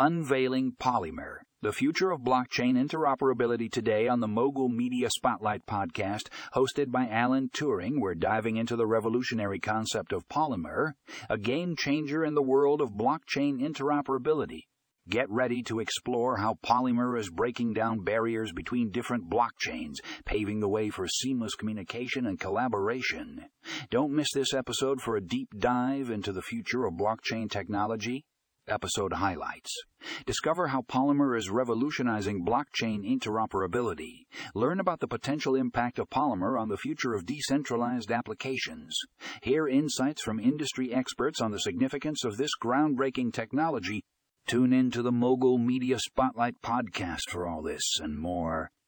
Unveiling Polymer, the future of blockchain interoperability today on the Mogul Media Spotlight podcast, hosted by Alan Turing. We're diving into the revolutionary concept of Polymer, a game changer in the world of blockchain interoperability. Get ready to explore how Polymer is breaking down barriers between different blockchains, paving the way for seamless communication and collaboration. Don't miss this episode for a deep dive into the future of blockchain technology. Episode highlights. Discover how Polymer is revolutionizing blockchain interoperability. Learn about the potential impact of Polymer on the future of decentralized applications. Hear insights from industry experts on the significance of this groundbreaking technology. Tune in to the Mogul Media Spotlight podcast for all this and more.